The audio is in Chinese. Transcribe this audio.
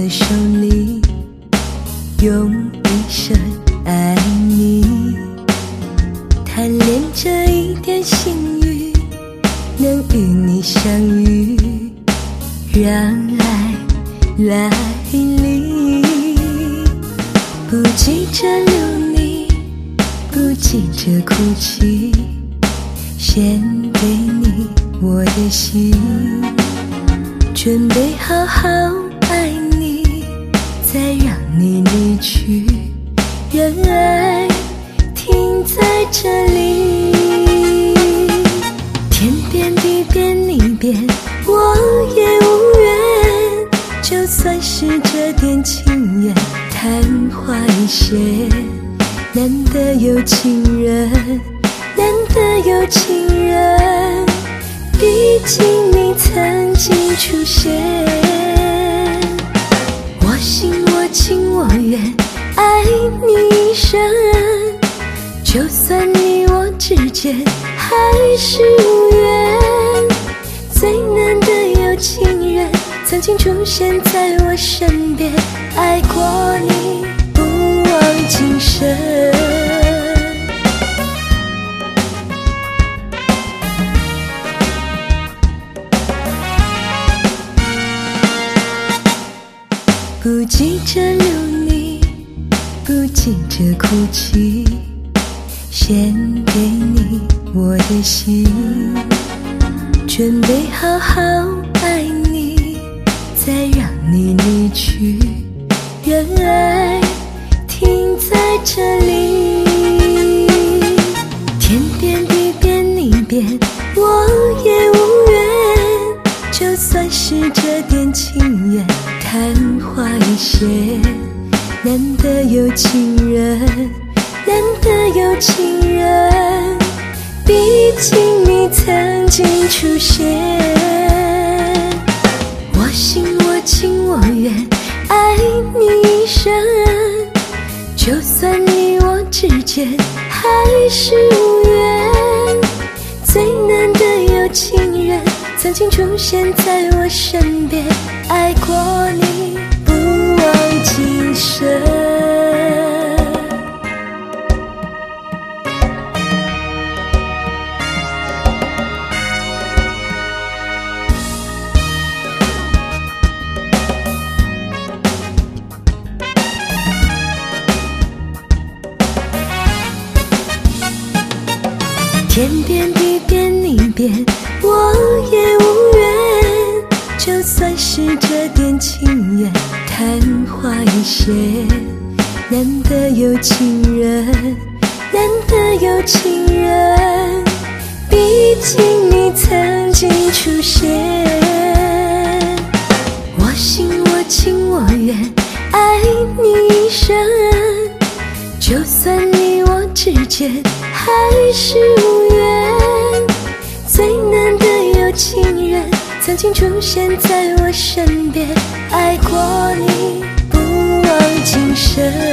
的手里，用一生爱你。贪恋这一点幸运，能与你相遇，让爱来临。不急着留你，不急着哭泣，献给你我的心，准备好好爱你，再让你离去，让爱停在这里。天边地边你边我也无缘，就算是这点情缘昙花一现，难得有情人，难得有情人，毕竟你曾经出现。我心我情我愿，爱你一生，就算你我之间还是无缘。最难得有情人曾经出现在我身边，爱过你不忘今生。不急着留你，不急着哭泣，献给你我的心，准备好好爱你，再让你离去，让爱停在这里。天边地边你边我也无缘，就算是这点情缘昙花一现，难得有情人，难得有情人，毕竟你曾经出现。我心我情我愿，爱你一生，就算你我之间还是无缘。最难得有情人曾经出现在我身边，爱过你不忘今生。天边地边你边我也无缘，就算是这点情缘昙花一现，难得有情人，难得有情人，毕竟你曾经出现。我心我情我愿，爱你一生，就算你我之间还是无缘。最难得有情人曾经出现在我身边，爱过你不忘今生。